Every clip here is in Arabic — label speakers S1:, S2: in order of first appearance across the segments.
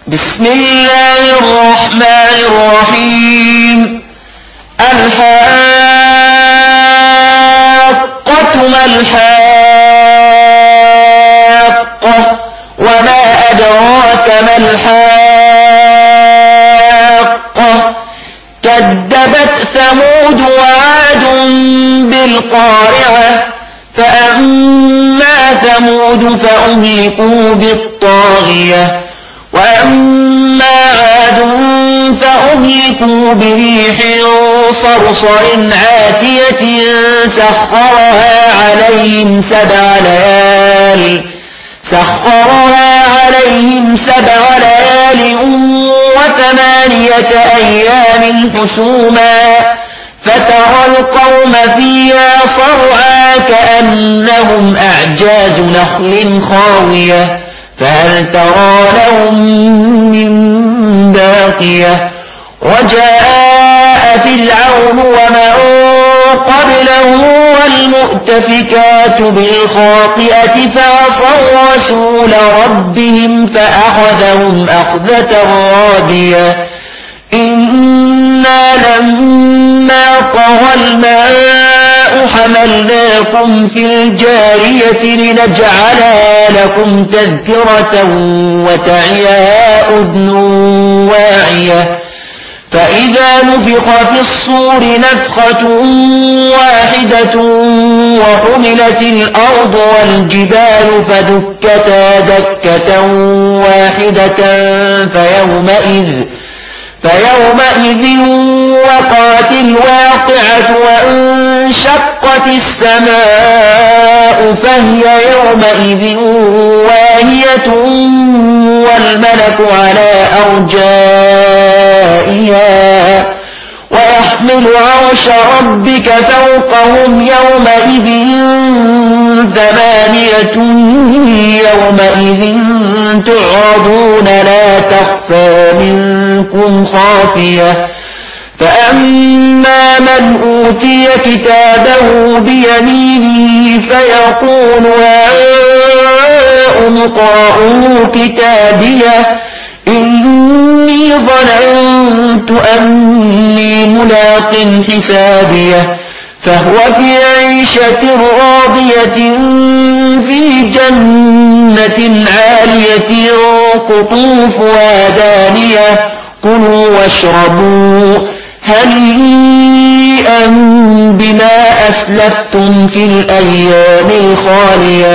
S1: بسم الله الرحمن الرحيم. الحاقة ما الحاقة وما أدراك ما الحاقة كذبت ثمود وعاد بالقارعة فأما ثمود فأهلكوا بالطاغية وأما عاد فأهلكوا بريح صرصر عاتية سخرها عليهم سبع ليال و8 أيام حسوما فترى القوم فيها صرعى كأنهم أعجاز نخل خاوية فهل ترى لهم من باقية وجاء فرعون ومن قبله والمؤتفكات بالخاطئة فعصوا رسول ربهم فأخذهم أخذة رابية إنا لما طغى الماء حملناكم في الجارية لنجعلها لكم تذكرة وتعيها أذن واعية فإذا نفخ في الصور نفخة واحدة وحملت الأرض والجبال فدكتا دكة واحدة فيومئذ وقعت الواقعة وانشقت السماء فهي يومئذ واهية والملك على أرجائها ويحمل عرش ربك فوقهم يومئذ 8 يومئذ تعرضون لا تخفى منكم خافية فأما من أوتي كتابه بيمينه فيقول هاؤم اقرءوا كتابيه إني ظننت أني ملاق حسابيه فهو في عيشة راضية في جنة عالية قطوفها دانية كلوا واشربوا هنيئا بما أسلفتم في الأيام الخالية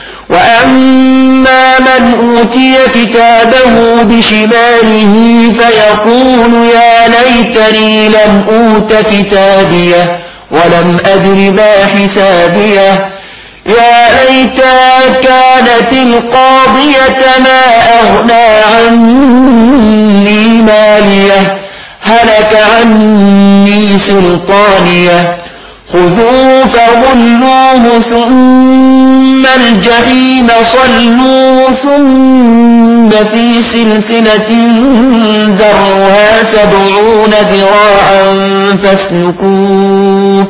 S1: وأما من أوتي كتابه بشماله فيقول يا ليتني لم أوت كتابيه ولم أدر ما حسابيه يا ليتها كانت القاضية ما أغنى عني ماليه هلك عني سلطانيه خذوه فغلوه ثم الجحيم صلوه ثم في سلسلة ذرعها 70 ذراعا فاسلكوه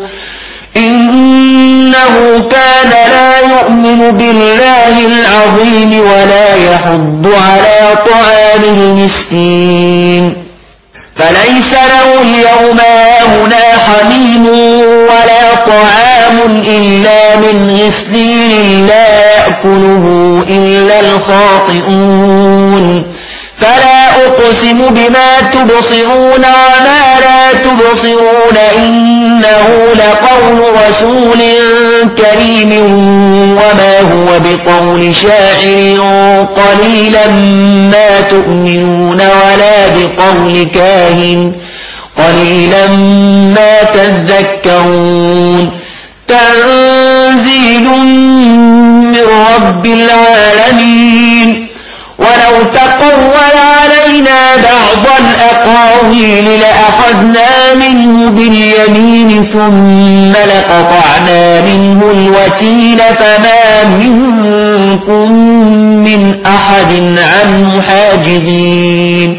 S1: إنه كان لا يؤمن بالله العظيم ولا يحض على طعام المسكين فليس له اليوم هاهنا حميم ولا طعام إلا من غسلين لا يأكله إلا الخاطئون فلا أقسم بما تبصرون وما لا تبصرون إنه لقول رسول كريم وما هو بقول شاعر قليلا ما تؤمنون ولا بقول كاهن قليلا ما تذكرون تنزيل من رب العالمين ولو تقول علينا بعض الأقاويل لأخذنا منه باليمين ثم لقطعنا منه الوتين فما منكم من أحد عنه حاجزين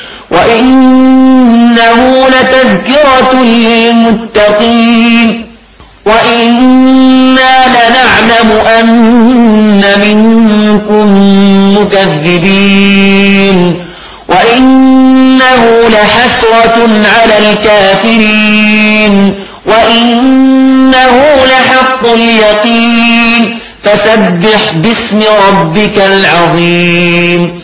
S1: وإنه لتذكرة للمتقين وإنا لنعلم أن منكم مكذبين لحسرة على الكافرين وإنه لحق اليقين فسبح باسم ربك العظيم